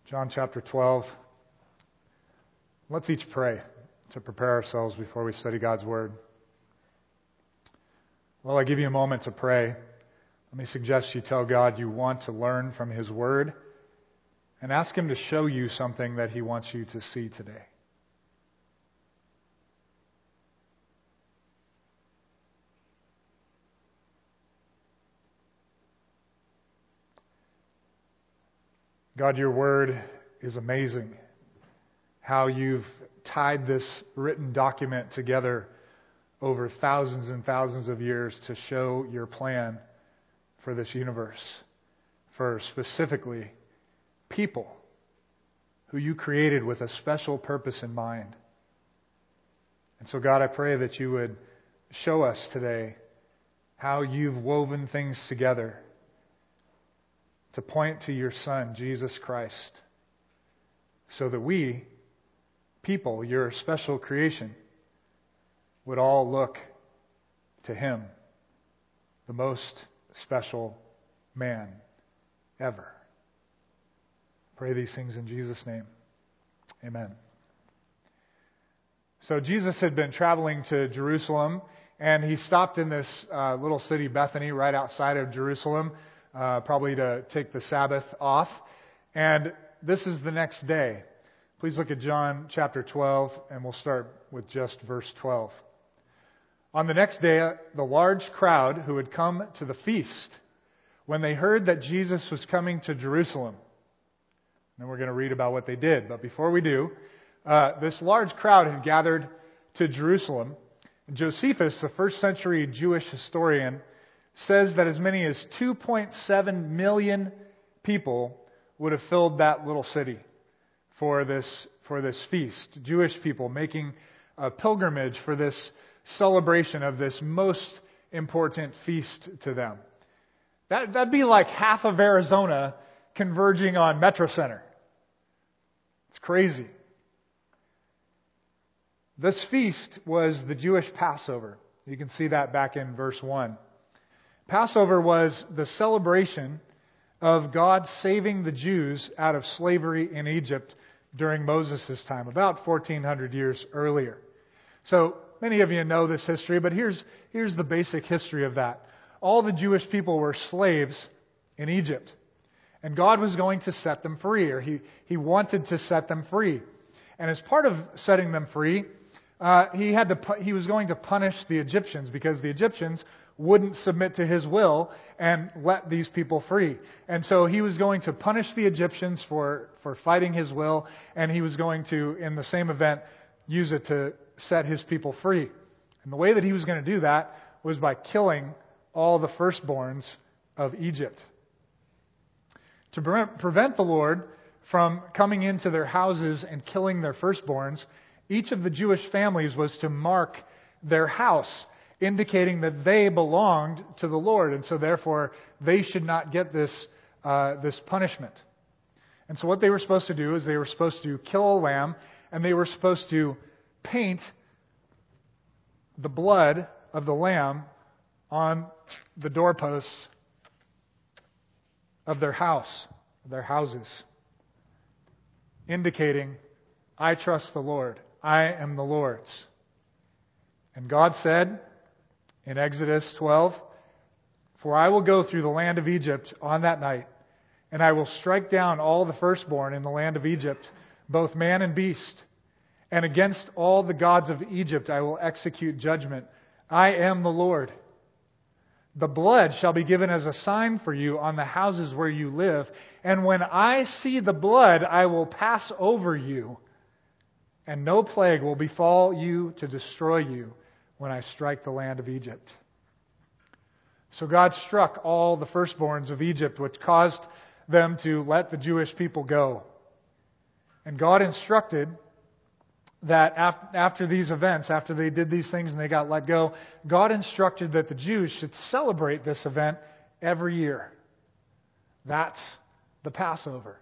John chapter 12. Let's each pray to prepare ourselves before we study God's Word. While I give you a moment to pray, let me suggest you tell God you want to learn from His Word and ask Him to show you something that He wants you to see today. God, your Word is amazing. How you've tied this written document together over thousands and thousands of years to show your plan for this universe, for specifically people who you created with a special purpose in mind. And so, God, I pray that you would show us today how you've woven things together to point to your Son, Jesus Christ, so that we, people, your special creation, would all look to Him, the most special man ever. Pray these things in Jesus' name. Amen. So Jesus had been traveling to Jerusalem, and he stopped in this little city, Bethany, right outside of Jerusalem, probably to take the Sabbath off. And this is the next day. Please look at John chapter 12, and we'll start with just verse 12. On the next day, the large crowd who had come to the feast, when they heard that Jesus was coming to Jerusalem, and we're going to read about what they did. But before we do, this large crowd had gathered to Jerusalem. Josephus, the first century Jewish historian, says that as many as 2.7 million people would have filled that little city for this feast. Jewish people making a pilgrimage for this celebration of this most important feast to them. That'd be like half of Arizona converging on Metro Center. It's crazy. This feast was the Jewish Passover. You can see that back in verse 1. Passover was the celebration of God saving the Jews out of slavery in Egypt during Moses' time, about 1,400 years earlier. So many of you know this history, but here's the basic history of that. All the Jewish people were slaves in Egypt, and God was going to set them free, or He wanted to set them free. And as part of setting them free, He was going to punish the Egyptians, because the Egyptians wouldn't submit to His will and let these people free. And so He was going to punish the Egyptians for fighting His will, and He was going to, in the same event, use it to set His people free. And the way that He was going to do that was by killing all the firstborns of Egypt. To prevent the Lord from coming into their houses and killing their firstborns, each of the Jewish families was to mark their house, indicating that they belonged to the Lord, and so therefore they should not get this punishment. And so what they were supposed to do is they were supposed to kill a lamb, and they were supposed to paint the blood of the lamb on the doorposts of their houses, indicating, I trust the Lord, I am the Lord's. And God said in Exodus 12, for I will go through the land of Egypt on that night, and I will strike down all the firstborn in the land of Egypt, both man and beast. And against all the gods of Egypt I will execute judgment. I am the Lord. The blood shall be given as a sign for you on the houses where you live. And when I see the blood, I will pass over you, and no plague will befall you to destroy you when I strike the land of Egypt. So God struck all the firstborns of Egypt, which caused them to let the Jewish people go. And God instructed that after these events, after they did these things and they got let go, God instructed that the Jews should celebrate this event every year. That's the Passover.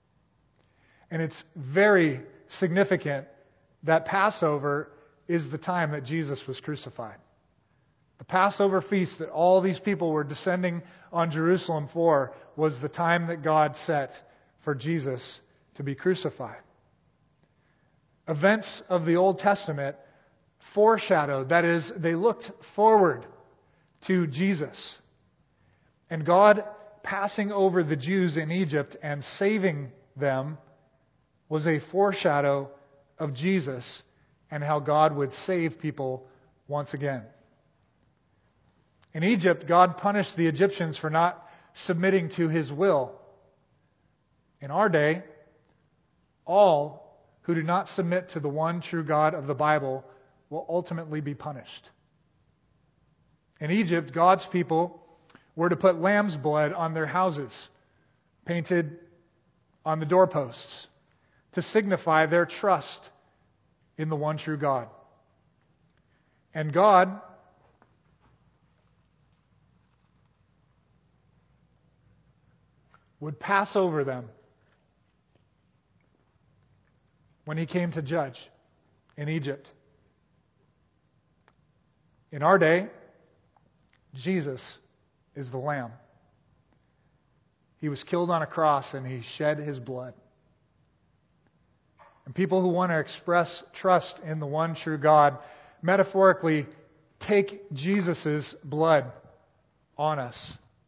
And it's very significant that Passover is the time that Jesus was crucified. The Passover feast that all these people were descending on Jerusalem for was the time that God set for Jesus to be crucified. Events of the Old Testament foreshadowed, that is, they looked forward to Jesus. And God passing over the Jews in Egypt and saving them was a foreshadow of Jesus and how God would save people once again. In Egypt, God punished the Egyptians for not submitting to His will. In our day, all who do not submit to the one true God of the Bible will ultimately be punished. In Egypt, God's people were to put lamb's blood on their houses, painted on the doorposts, to signify their trust in the one true God. And God would pass over them when He came to judge in Egypt. In our day, Jesus is the Lamb. He was killed on a cross and He shed His blood. And people who want to express trust in the one true God metaphorically take Jesus' blood on us.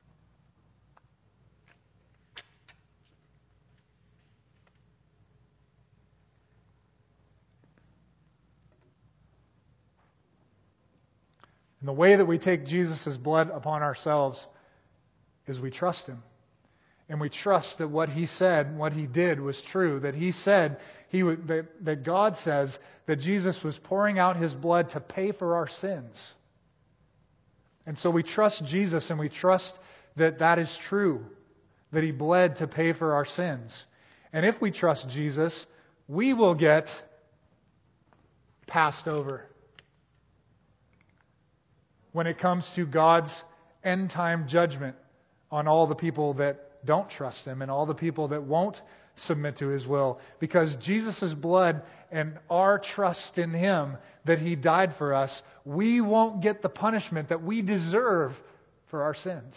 And the way that we take Jesus' blood upon ourselves is we trust Him. And we trust that what He said, what He did was true. That He said, that God says that Jesus was pouring out His blood to pay for our sins. And so we trust Jesus and we trust that that is true. That He bled to pay for our sins. And if we trust Jesus, we will get passed over when it comes to God's end-time judgment on all the people that don't trust Him and all the people that won't submit to His will. Because Jesus' blood and our trust in Him, that He died for us, we won't get the punishment that we deserve for our sins.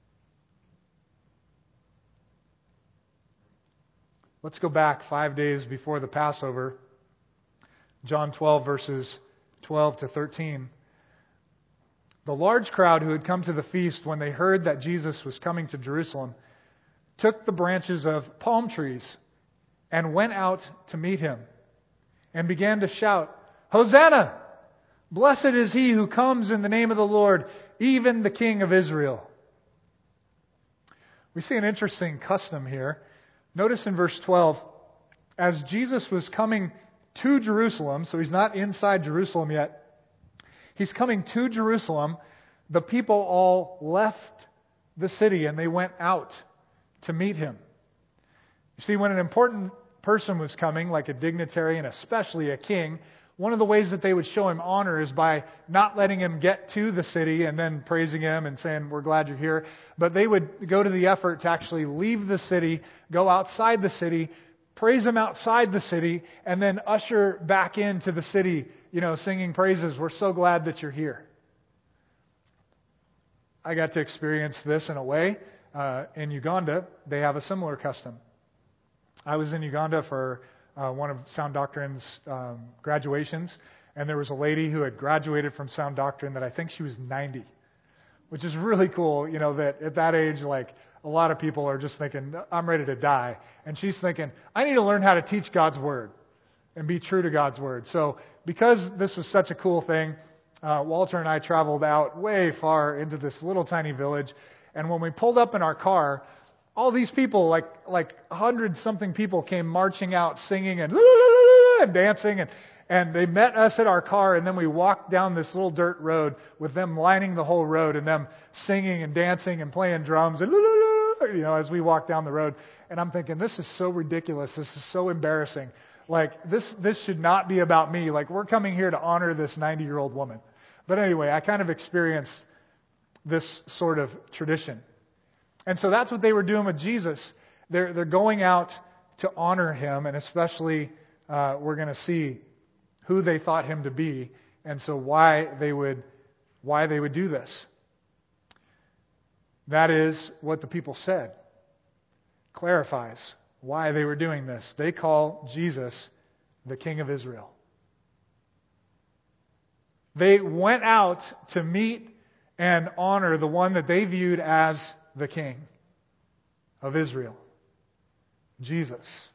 Let's go back 5 days before the Passover. John 12, verses 12 to 13. The large crowd who had come to the feast when they heard that Jesus was coming to Jerusalem took the branches of palm trees and went out to meet Him and began to shout, "Hosanna! Blessed is He who comes in the name of the Lord, even the King of Israel." We see an interesting custom here. Notice in verse 12, as Jesus was coming to Jerusalem, so He's not inside Jerusalem yet, He's coming to Jerusalem. The people all left the city and they went out to meet Him. You see, when an important person was coming, like a dignitary and especially a king, one of the ways that they would show Him honor is by not letting Him get to the city and then praising Him and saying, "We're glad you're here." But they would go to the effort to actually leave the city, go outside the city, praise Him outside the city, and then usher back into the city, singing praises. "We're so glad that you're here." I got to experience this in a way. In Uganda, they have a similar custom. I was in Uganda for one of Sound Doctrine's graduations, and there was a lady who had graduated from Sound Doctrine that I think she was 90, which is really cool, that at that age, like, a lot of people are just thinking, "I'm ready to die." And she's thinking, "I need to learn how to teach God's Word and be true to God's Word." So because this was such a cool thing, Walter and I traveled out way far into this little tiny village. And when we pulled up in our car, all these people, like 100-something people, came marching out, singing and dancing. And they met us at our car, and then we walked down this little dirt road with them lining the whole road and them singing and dancing and playing drums and as we walked down the road. And I'm thinking, this is so ridiculous. This is so embarrassing. Like, this should not be about me. Like, we're coming here to honor this 90-year-old woman. But anyway, I kind of experienced this sort of tradition. And so that's what they were doing with Jesus. They're going out to honor Him, and especially we're going to see who they thought Him to be, and so why they would do this. That is what the people said. Clarifies why they were doing this. They call Jesus the King of Israel. They went out to meet and honor the one that they viewed as the King of Israel, Jesus.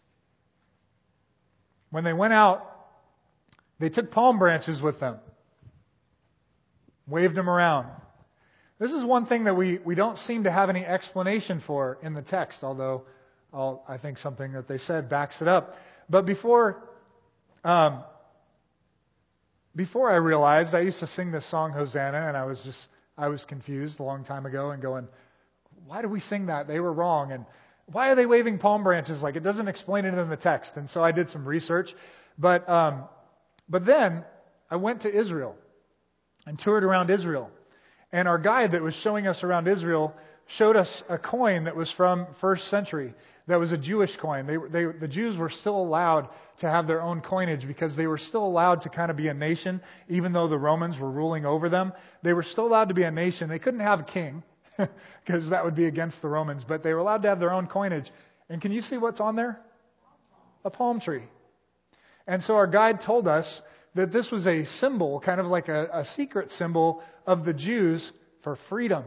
When they went out, they took palm branches with them, waved them around. This is one thing that we don't seem to have any explanation for in the text, although I think something that they said backs it up. But before I realized, I used to sing this song, Hosanna, and I was confused a long time ago and going, why do we sing that? They were wrong. And why are they waving palm branches? Like, it doesn't explain it in the text. And so I did some research. But then I went to Israel and toured around Israel. And our guide that was showing us around Israel showed us a coin that was from first century. That was a Jewish coin. The Jews were still allowed to have their own coinage because they were still allowed to kind of be a nation, even though the Romans were ruling over them. They were still allowed to be a nation. They couldn't have a king because that would be against the Romans, but they were allowed to have their own coinage. And can you see what's on there? A palm tree. And so our guide told us that this was a symbol, kind of like a secret symbol of the Jews for freedom.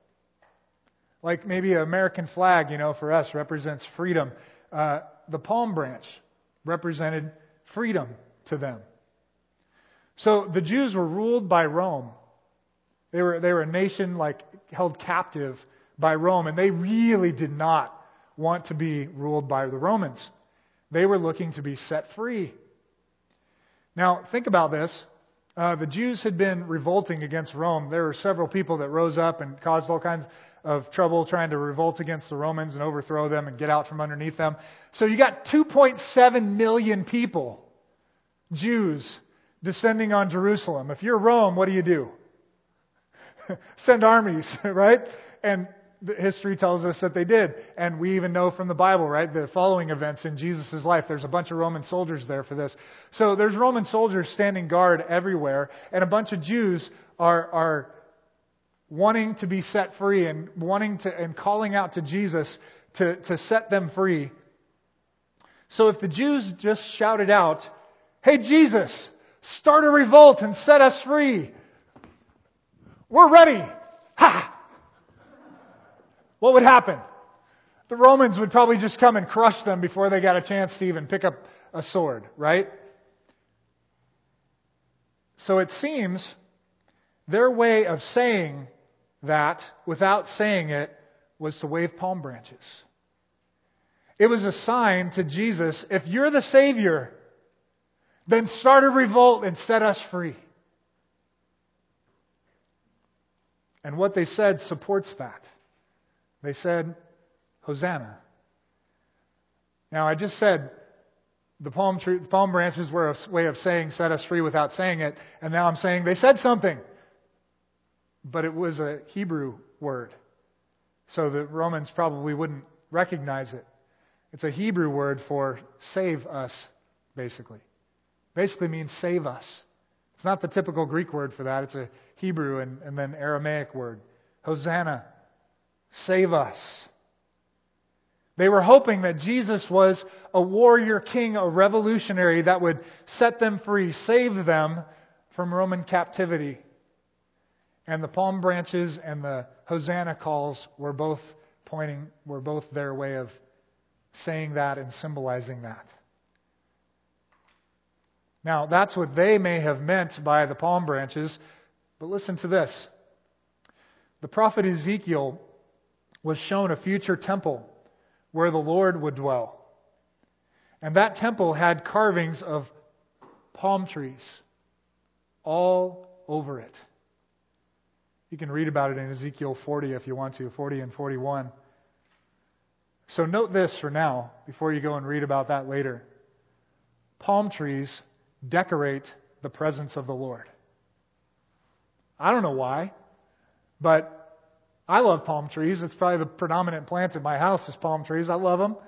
Like maybe an American flag, for us represents freedom. The palm branch represented freedom to them. So the Jews were ruled by Rome. They were a nation held captive by Rome, and they really did not want to be ruled by the Romans. They were looking to be set free. Now, think about this. The Jews had been revolting against Rome. There were several people that rose up and caused all kinds of trouble trying to revolt against the Romans and overthrow them and get out from underneath them. So you got 2.7 million people, Jews, descending on Jerusalem. If you're Rome, what do? Send armies, right? And history tells us that they did. And we even know from the Bible, right? The following events in Jesus' life. There's a bunch of Roman soldiers there for this. So there's Roman soldiers standing guard everywhere. And a bunch of Jews are wanting to be set free and calling out to Jesus to set them free. So if the Jews just shouted out, "Hey Jesus, start a revolt and set us free. We're ready." Ha! What would happen? The Romans would probably just come and crush them before they got a chance to even pick up a sword, right? So it seems their way of saying that without saying it was to wave palm branches. It was a sign to Jesus, if you're the Savior, then start a revolt and set us free. And what they said supports that. They said, Hosanna. Now, I just said the palm branches were a way of saying set us free without saying it. And now I'm saying they said something. But it was a Hebrew word. So the Romans probably wouldn't recognize it. It's a Hebrew word for save us, basically. Basically means save us. It's not the typical Greek word for that. It's a Hebrew and then Aramaic word. Hosanna. Save us. They were hoping that Jesus was a warrior king, a revolutionary that would set them free, save them from Roman captivity. And the palm branches and the Hosanna calls were both their way of saying that and symbolizing that. Now, that's what they may have meant by the palm branches, but listen to this. The prophet Ezekiel was shown a future temple where the Lord would dwell. And that temple had carvings of palm trees all over it. You can read about it in Ezekiel 40 if you want to, 40 and 41. So note this for now, before you go and read about that later. Palm trees decorate the presence of the Lord. I don't know why, but I love palm trees. It's probably the predominant plant in my house is palm trees. I love them.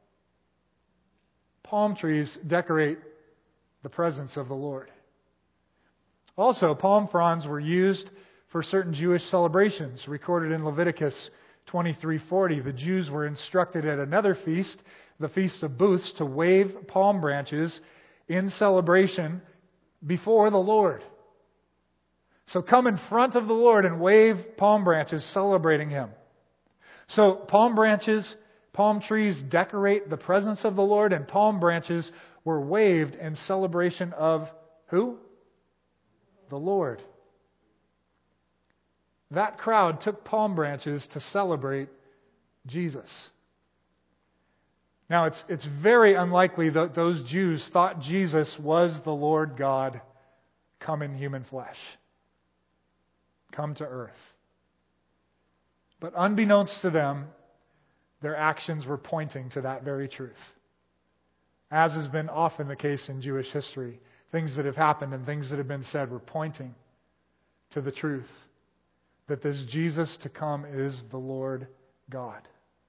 Palm trees decorate the presence of the Lord. Also, palm fronds were used for certain Jewish celebrations, recorded in Leviticus 23:40, the Jews were instructed at another feast, the Feast of Booths, to wave palm branches in celebration before the Lord. So come in front of the Lord and wave palm branches celebrating Him. So palm branches, palm trees decorate the presence of the Lord, and palm branches were waved in celebration of who? The Lord. That crowd took palm branches to celebrate Jesus. Now, it's very unlikely that those Jews thought Jesus was the Lord God come in human flesh, come to earth. But unbeknownst to them, their actions were pointing to that very truth. As has been often the case in Jewish history, things that have happened and things that have been said were pointing to the truth that this Jesus to come is the Lord God.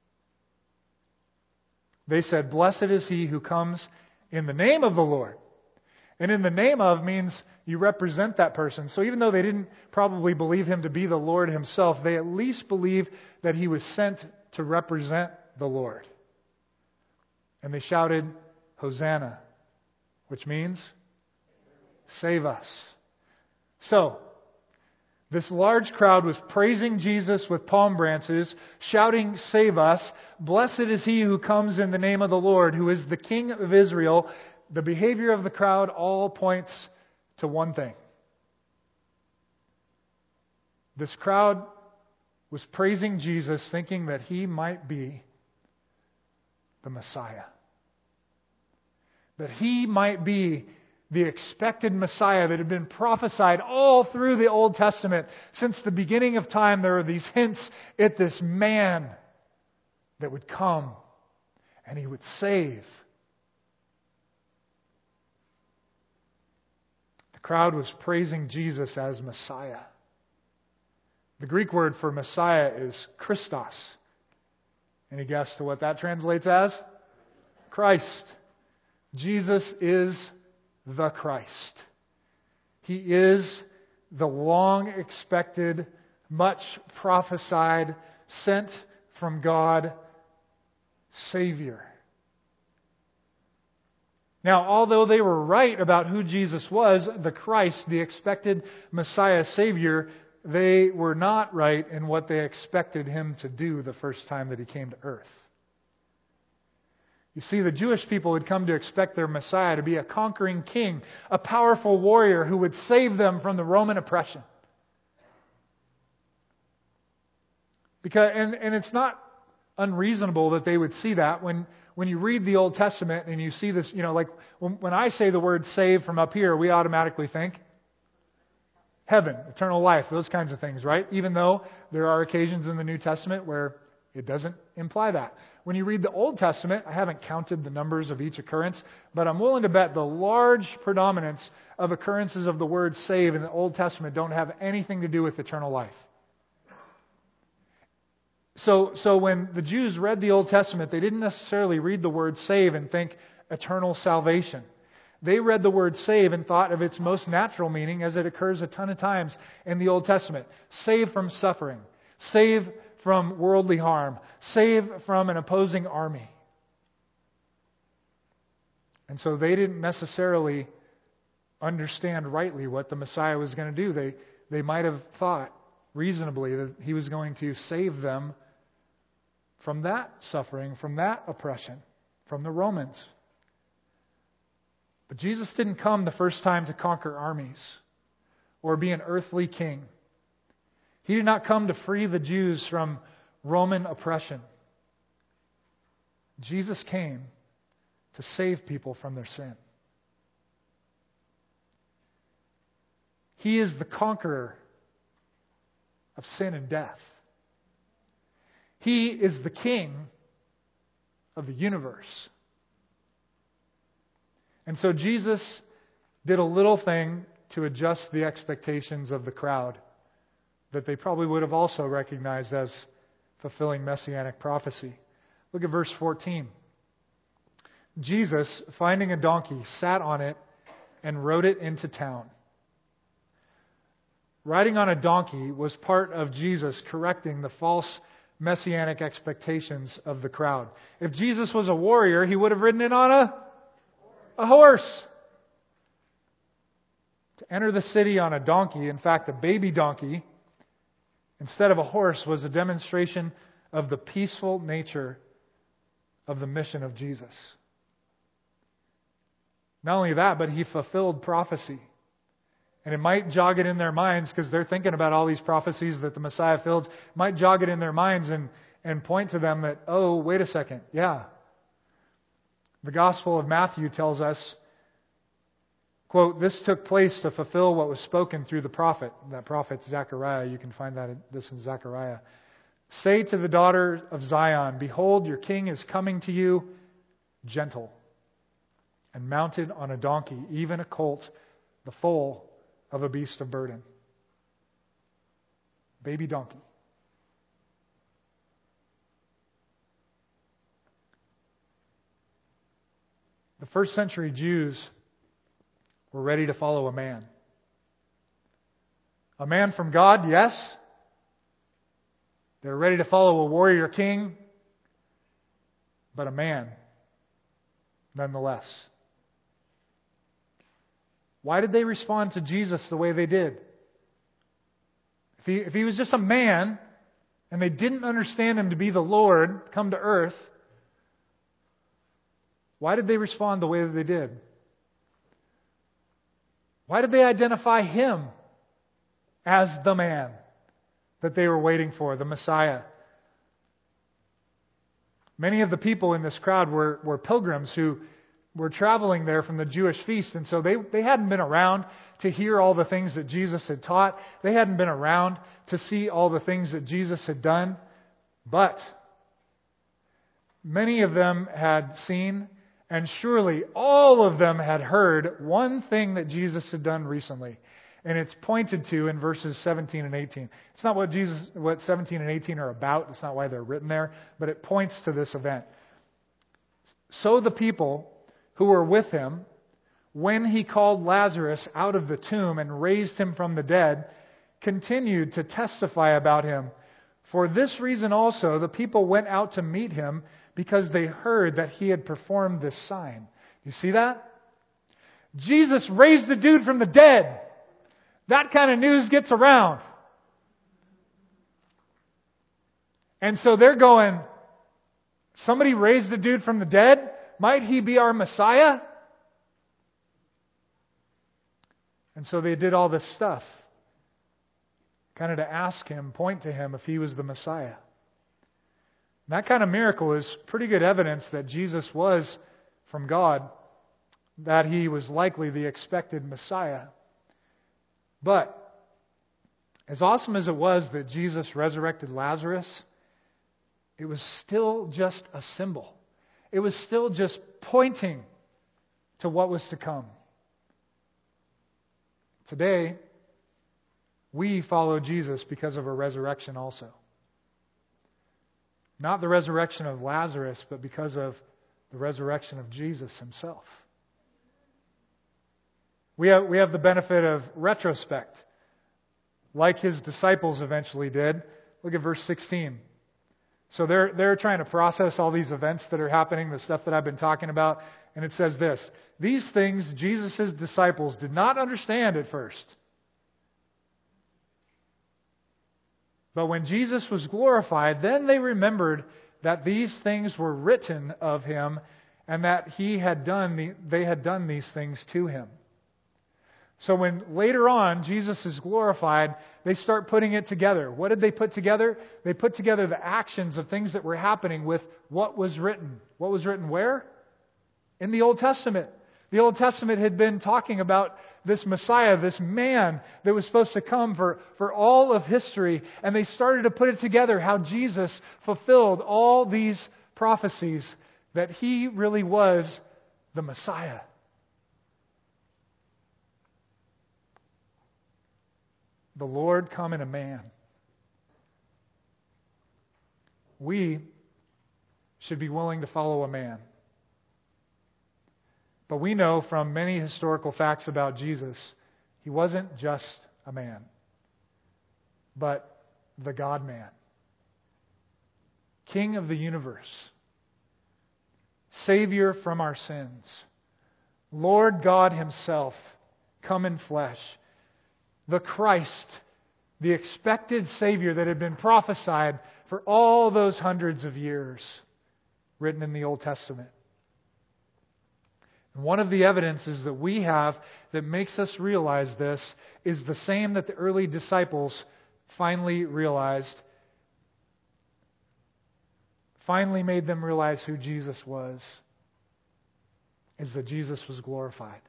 They said, "Blessed is he who comes in the name of the Lord." And in the name of means you represent that person. So even though they didn't probably believe him to be the Lord himself, they at least believed that he was sent to represent the Lord. And they shouted, "Hosanna," which means, "Save us." So, this large crowd was praising Jesus with palm branches, shouting, "Save us." Blessed is he who comes in the name of the Lord, who is the King of Israel. The behavior of the crowd all points to one thing. This crowd was praising Jesus, thinking that he might be the Messiah. That he might be the expected Messiah that had been prophesied all through the Old Testament. Since the beginning of time, there were these hints at this man that would come and he would save. The crowd was praising Jesus as Messiah. The Greek word for Messiah is Christos. Any guess to what that translates as? Christ. Jesus is the Christ. He is the long-expected, much prophesied, sent from God Savior. Now, although they were right about who Jesus was, the Christ, the expected Messiah Savior, they were not right in what they expected him to do the first time that he came to earth. You see, the Jewish people had come to expect their Messiah to be a conquering king, a powerful warrior who would save them from the Roman oppression. And it's not unreasonable that they would see that. When you read the Old Testament and you see this, like when I say the word save from up here, we automatically think heaven, eternal life, those kinds of things, right? Even though there are occasions in the New Testament where it doesn't imply that. When you read the Old Testament, I haven't counted the numbers of each occurrence, but I'm willing to bet the large predominance of occurrences of the word save in the Old Testament don't have anything to do with eternal life. So when the Jews read the Old Testament, they didn't necessarily read the word save and think eternal salvation. They read the word save and thought of its most natural meaning as it occurs a ton of times in the Old Testament. Save from suffering. Save from worldly harm. Save from an opposing army. And so they didn't necessarily understand rightly what the Messiah was going to do. They might have thought reasonably that he was going to save them from that suffering, from that oppression, from the Romans. But Jesus didn't come the first time to conquer armies or be an earthly king. He did not come to free the Jews from Roman oppression. Jesus came to save people from their sin. He is the conqueror of sin and death. He is the king of the universe. And so Jesus did a little thing to adjust the expectations of the crowd that they probably would have also recognized as fulfilling messianic prophecy. Look at verse 14. Jesus, finding a donkey, sat on it and rode it into town. Riding on a donkey was part of Jesus correcting the false messianic expectations of the crowd. If Jesus was a warrior, He would have ridden in on a horse. To enter the city on a donkey, in fact, a baby donkey, instead of a horse, was a demonstration of the peaceful nature of the mission of Jesus. Not only that, but He fulfilled prophecy. And it might jog it in their minds, because they're thinking about all these prophecies that the Messiah fills. It might jog it in their minds and point to them that, oh, wait a second, yeah. The Gospel of Matthew tells us, quote, "This took place to fulfill what was spoken through the prophet." That prophet Zechariah. You can find this in Zechariah. "Say to the daughter of Zion, behold, your king is coming to you, gentle, and mounted on a donkey, even a colt, the foal of a beast of burden." Baby donkey. The first century Jews were ready to follow a man. A man from God, yes. They were ready to follow a warrior king, but a man nonetheless. Why did they respond to Jesus the way they did? If he was just a man, and they didn't understand Him to be the Lord come to earth, why did they respond the way that they did? Why did they identify Him as the man that they were waiting for, the Messiah? Many of the people in this crowd were pilgrims who were traveling there from the Jewish feast, and so they hadn't been around to hear all the things that Jesus had taught. They hadn't been around to see all the things that Jesus had done. But many of them had seen, and surely all of them had heard, one thing that Jesus had done recently. And it's pointed to in verses 17 and 18. It's not what 17 and 18 are about. It's not why they're written there. But it points to this event. "So the people who were with Him, when He called Lazarus out of the tomb and raised him from the dead, continued to testify about Him. For this reason also the people went out to meet Him, because they heard that He had performed this sign." You see that? Jesus raised the dude from the dead. That kind of news gets around. And so they're going, somebody raised the dude from the dead? Might He be our Messiah? And so they did all this stuff, kind of to ask Him, point to Him if He was the Messiah. That kind of miracle is pretty good evidence that Jesus was from God, that He was likely the expected Messiah. But as awesome as it was that Jesus resurrected Lazarus, it was still just a symbol. It was still just pointing to what was to come. Today, we follow Jesus because of a resurrection also. Not the resurrection of Lazarus, but because of the resurrection of Jesus Himself. We have the benefit of retrospect, like His disciples eventually did. Look at verse 16. So they're trying to process all these events that are happening, the stuff that I've been talking about, and it says this: "These things Jesus' disciples did not understand at first. But when Jesus was glorified, then they remembered that these things were written of Him, and that they had done these things to Him." So when later on Jesus is glorified, they start putting it together. What did they put together? They put together the actions of things that were happening with what was written. What was written where? In the Old Testament. The Old Testament had been talking about this Messiah, this man that was supposed to come for all of history. And they started to put it together, how Jesus fulfilled all these prophecies, that He really was the Messiah. The Lord come in a man. We should be willing to follow a man. But we know from many historical facts about Jesus, He wasn't just a man, but the God-man. King of the universe, Savior from our sins, Lord God Himself, come in flesh, the Christ, the expected Savior that had been prophesied for all those hundreds of years, written in the Old Testament. And one of the evidences that we have that makes us realize this is the same that the early disciples finally realized, finally made them realize who Jesus was, is that Jesus was glorified.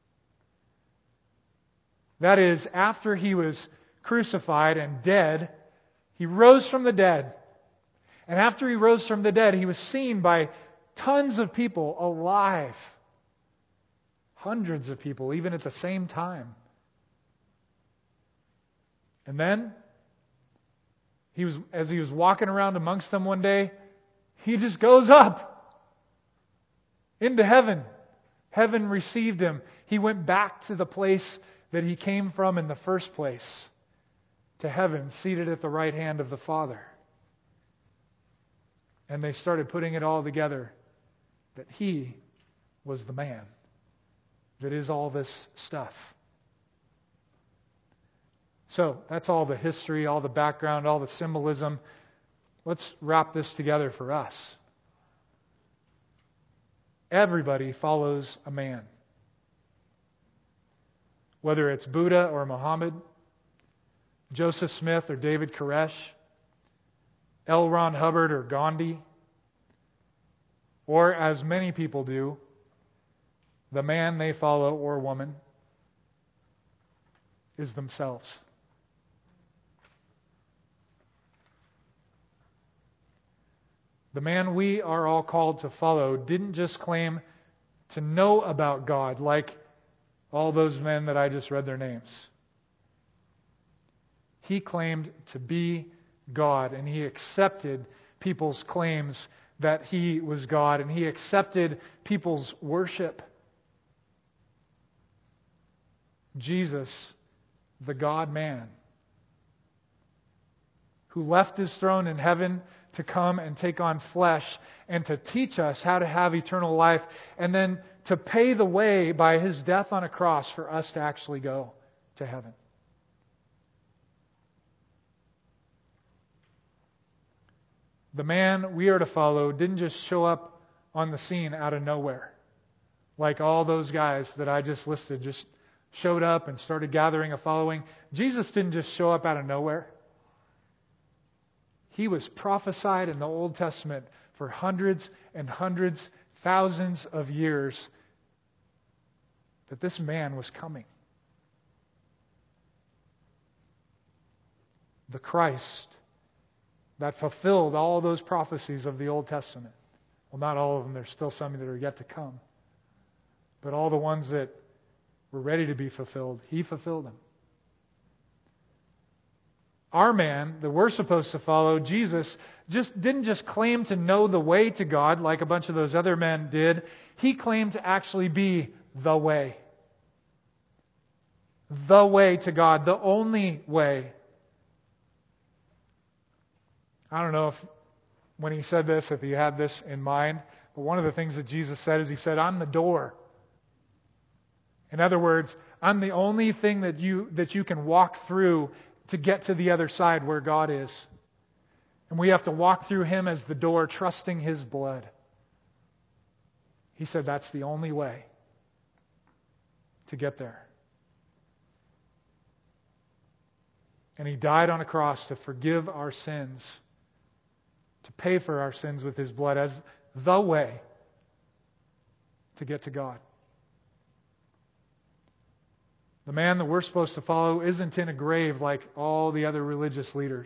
That is, after He was crucified and dead, He rose from the dead. And after He rose from the dead, He was seen by tons of people alive. Hundreds of people, even at the same time. And then, as He was walking around amongst them one day, He just goes up into heaven. Heaven received Him. He went back to the place that He came from in the first place, to heaven, seated at the right hand of the Father. And they started putting it all together that He was the man that is all this stuff. So, that's all the history, all the background, all the symbolism. Let's wrap this together for us. Everybody follows a man. Whether it's Buddha or Muhammad, Joseph Smith or David Koresh, L. Ron Hubbard or Gandhi, or as many people do, the man they follow or woman is themselves. The man we are all called to follow didn't just claim to know about God like all those men that I just read their names. He claimed to be God, and He accepted people's claims that He was God, and He accepted people's worship. Jesus, the God-man, who left His throne in heaven to come and take on flesh and to teach us how to have eternal life, and then to pay the way by His death on a cross for us to actually go to heaven. The man we are to follow didn't just show up on the scene out of nowhere, like all those guys that I just listed just showed up and started gathering a following. Jesus didn't just show up out of nowhere. He was prophesied in the Old Testament for hundreds and hundreds, thousands of years that this man was coming. The Christ that fulfilled all those prophecies of the Old Testament. Well, not all of them. There's still some that are yet to come. But all the ones that were ready to be fulfilled, He fulfilled them. Our man that we're supposed to follow, Jesus, didn't just claim to know the way to God like a bunch of those other men did. He claimed to actually be the way. The way to God. The only way. I don't know if when He said this, if He had this in mind, but one of the things that Jesus said is He said, "I'm the door." In other words, I'm the only thing that you can walk through to get to the other side where God is. And we have to walk through Him as the door, trusting His blood. He said that's the only way to get there. And He died on a cross to forgive our sins, to pay for our sins with His blood as the way to get to God. The man that we're supposed to follow isn't in a grave like all the other religious leaders.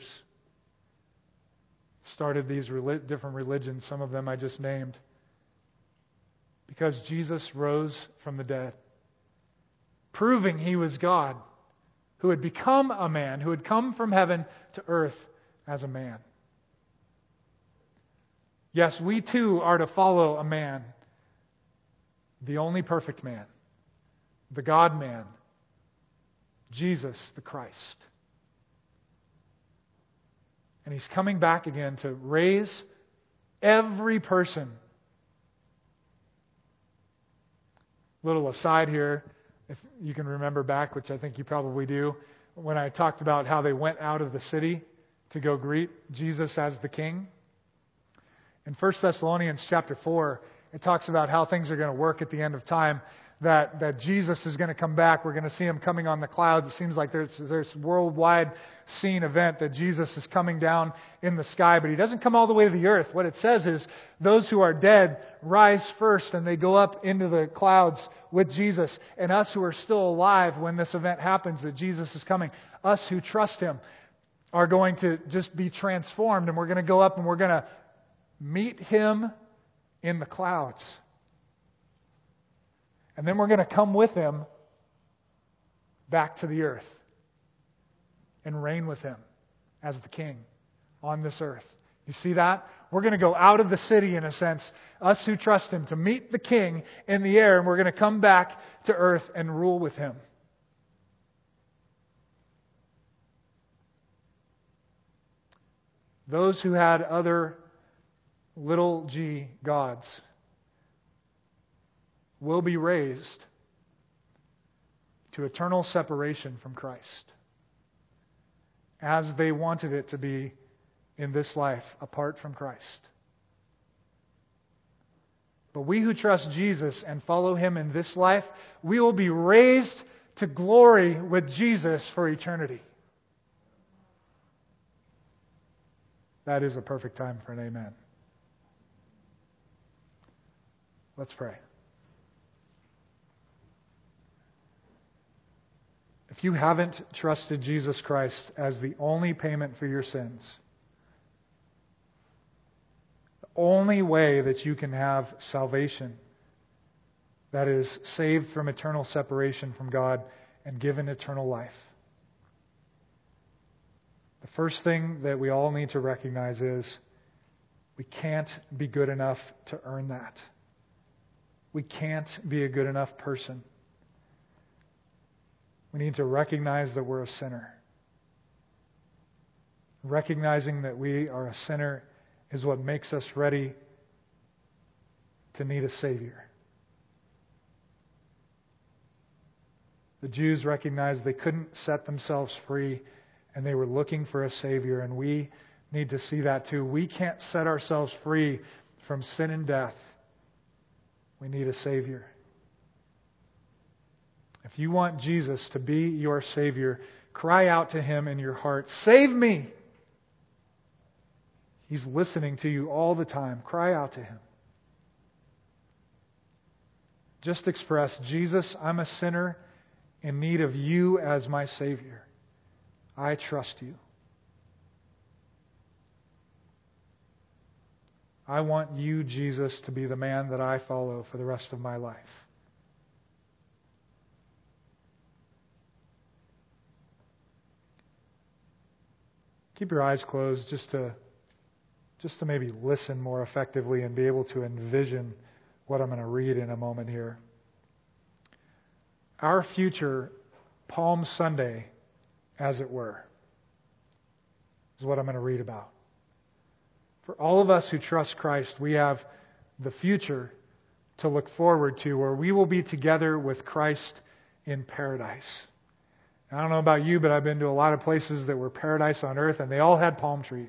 Started these different religions, some of them I just named. Because Jesus rose from the dead, proving He was God, who had become a man, who had come from heaven to earth as a man. Yes, we too are to follow a man, the only perfect man, the God-man, Jesus the Christ. And He's coming back again to raise Every person. Little aside here, if you can remember back, which I think you probably do, when I talked about how they went out of the city to go greet Jesus as the King. In 1 Thessalonians chapter 4, it talks about how things are going to work at the end of time, that Jesus is going to come back. We're going to see Him coming on the clouds. It seems like there's this worldwide scene event that Jesus is coming down in the sky, but He doesn't come all the way to the earth. What it says is those who are dead rise first and they go up into the clouds with Jesus. And us who are still alive when this event happens, that Jesus is coming, us who trust Him are going to just be transformed, and we're going to go up and we're going to meet Him in the clouds. And then we're going to come with Him back to the earth and reign with Him as the King on this earth. You see that? We're going to go out of the city, in a sense, us who trust Him, to meet the King in the air, and we're going to come back to earth and rule with Him. Those who had other little g gods will be raised to eternal separation from Christ, as they wanted it to be in this life, apart from Christ. But we who trust Jesus and follow Him in this life, we will be raised to glory with Jesus for eternity. That is a perfect time for an amen. Let's pray. If you haven't trusted Jesus Christ as the only payment for your sins, the only way that you can have salvation, that is, saved from eternal separation from God and given eternal life, the first thing that we all need to recognize is we can't be good enough to earn that. We can't be a good enough person. We need to recognize that we're a sinner. Recognizing that we are a sinner is what makes us ready to need a Savior. The Jews recognized they couldn't set themselves free, and they were looking for a Savior, and we need to see that too. We can't set ourselves free from sin and death. We need a Savior. If you want Jesus to be your Savior, cry out to Him in your heart, "Save me!" He's listening to you all the time. Cry out to Him. Just express, "Jesus, I'm a sinner in need of You as my Savior. I trust You. I want You, Jesus, to be the man that I follow for the rest of my life." Keep your eyes closed just to maybe listen more effectively and be able to envision what I'm going to read in a moment here. Our future Palm Sunday, as it were, is what I'm going to read about. For all of us who trust Christ, we have the future to look forward to, where we will be together with Christ in paradise. I don't know about you, but I've been to a lot of places that were paradise on earth, and they all had palm trees.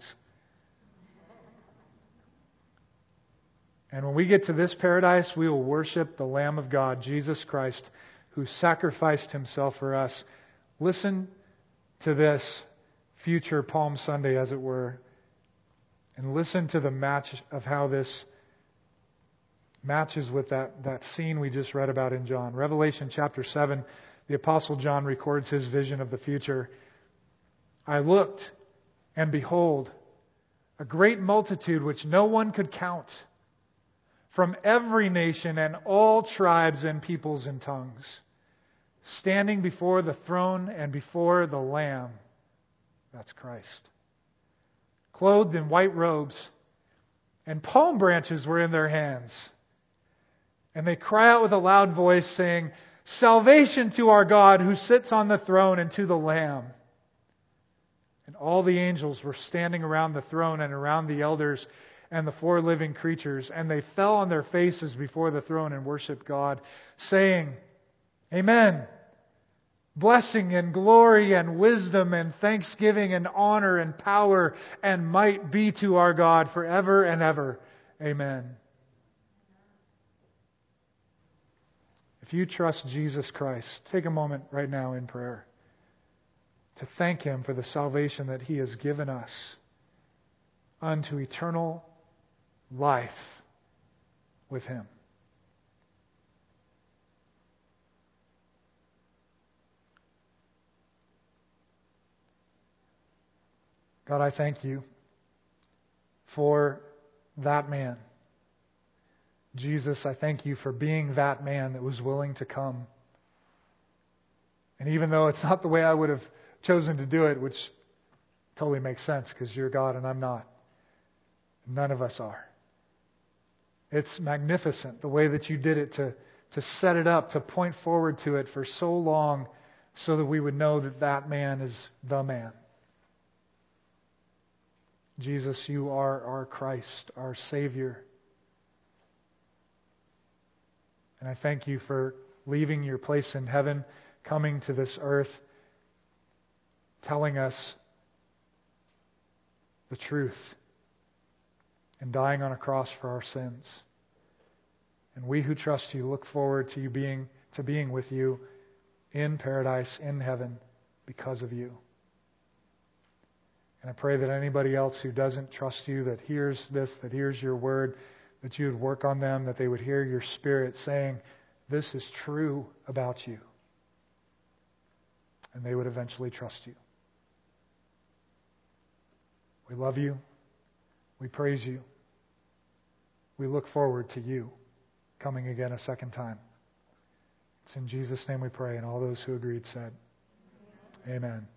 And when we get to this paradise, we will worship the Lamb of God, Jesus Christ, who sacrificed Himself for us. Listen to this future Palm Sunday, as it were, and listen to the match of how this matches with that scene we just read about in John. Revelation chapter 7, the Apostle John records his vision of the future. "I looked, and behold, a great multitude which no one could count, from every nation and all tribes and peoples and tongues, standing before the throne and before the Lamb," that's Christ, "clothed in white robes, and palm branches were in their hands. And they cry out with a loud voice, saying, 'Salvation to our God who sits on the throne and to the Lamb.' And all the angels were standing around the throne and around the elders, and the 4 living creatures, and they fell on their faces before the throne and worshiped God, saying, Amen. Blessing and glory and wisdom and thanksgiving and honor and power and might be to our God forever and ever. Amen. If you trust Jesus Christ, take a moment right now in prayer to thank Him for the salvation that He has given us unto eternal life with Him. God, I thank You for that man. Jesus, I thank You for being that man that was willing to come. And even though it's not the way I would have chosen to do it, which totally makes sense because You're God and I'm not. None of us are. It's magnificent the way that You did it to set it up, to point forward to it for so long so that we would know that that man is the man. Jesus, You are our Christ, our Savior. And I thank You for leaving Your place in heaven, coming to this earth, telling us the truth, and dying on a cross for our sins. And we who trust You look forward to being with You in paradise, in heaven, because of You. And I pray that anybody else who doesn't trust You, that hears this, that hears Your word, that You would work on them, that they would hear Your Spirit saying, this is true about You. And they would eventually trust You. We love You. We praise You. We look forward to You coming again a second time. It's in Jesus' name we pray, and all those who agreed said, Amen.